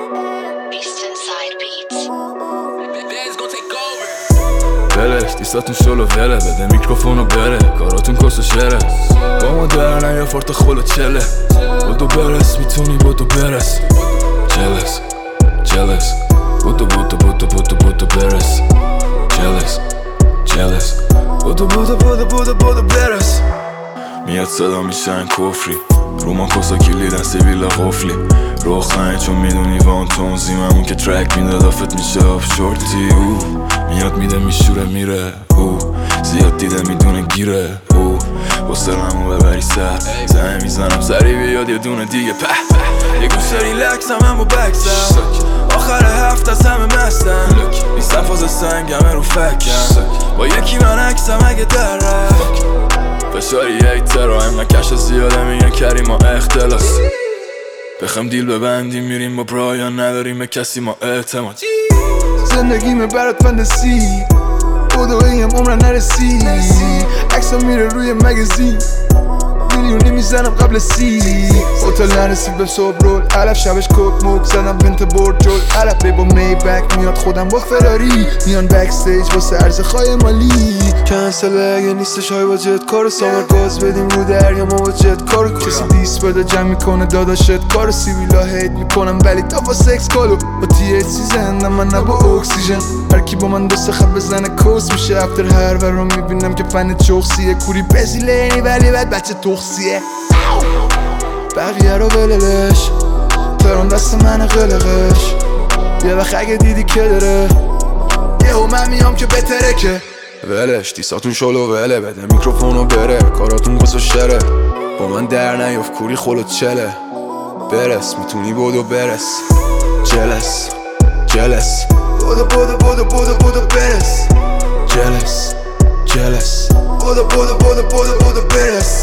ولش دیستاتون شلو وله بده میکروفونو بره کاراتون کس و شره با ما درنه یا فارت خلو چله بودو برس میتونی بودو برس جلس جلس بودو بودو بودو بودو بودو برس جلس جلس بودو بودو بودو بودو بودو برس میاد صدا میشن کفری رومان کسا کلیدن سیبیلا قفلی روخنه چون میدونی وان تونزیممون که ترک میده دافت میشه آف شورتی میاد میده میشوره میره زیاد دیده میدونه گیره بسترمو ببری سر زنه میزنم سری بیاد یه دونه دیگه یه گوشه ریلکس هم با بکسم آخر هفت از همه مستم نیستم فاز سنگمه رو فکم با یکی من عکسم اگه در رفت فشاری هیتر و همه کش زیاده میگن کریم ما اختلاس بخم دیل ببندیم میریم با برایان نداریم به کسی ما اعتماد زندگیمه برات فندسی بودو ایم عمرن نرسی عکسم میره روی مگزین میلیونی میزنم قبل هتل نرسید به صبح رول علف شبش کوک موک زدم بنت برد جل علف با می بک میاد خودم با فراری میان بک استیج واسه عرض خواهی مالی کنسل اگه نیستش های با جت کارو سامر گاز بدیم رو دریا ما با جت کارو کسی دیس بده جمع میکنه داداشت کارو سیویلا هیت میکنم ولی تا با سکس کالو با تی ایچ سی زندم من نه با اکسیژن هرکی با من دوست خط بزنه کوس میشه افتر هر و رو میبینم که فن چوخسیه کوری بزیلینی ولی بعد بچه تخصیه بقیه رو وللش تران دست من قلقش یه وقت اگه دیدی که داره یهو من میام که بهتره که ولش دیساتون شلو وله بده میکروفونو بره کاراتون گس و شره با من در نیاف کوری خلوت چله برس میتونی بودو برس جلس جلس بودو بودو بودو بودو بودو برس جلس جلس بودو بودو بودو بودو بودو برس